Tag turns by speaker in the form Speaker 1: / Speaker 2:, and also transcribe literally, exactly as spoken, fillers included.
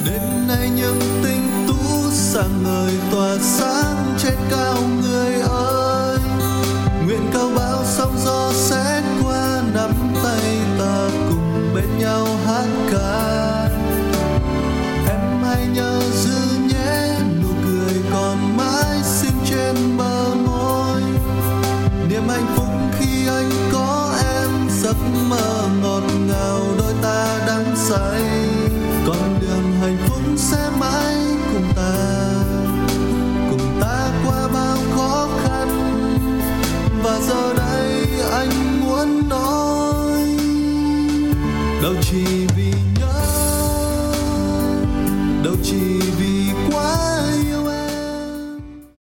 Speaker 1: Đêm nay những tinh tú sáng ngời tỏa sáng trên cao người ơi. Nguyện cao bao sóng gió sẽ qua, nắm tay ta cùng bên nhau hát ca. Em hãy nhớ giữ nhé, nụ cười còn mãi xinh trên bờ môi. Niềm hạnh phúc khi anh có em, giấc mơ ngọt ngào đôi ta đắm say. Con đường hạnh phúc sẽ mãi cùng ta, cùng ta qua bao khó khăn. Và giờ đây anh muốn nói đâu chỉ vì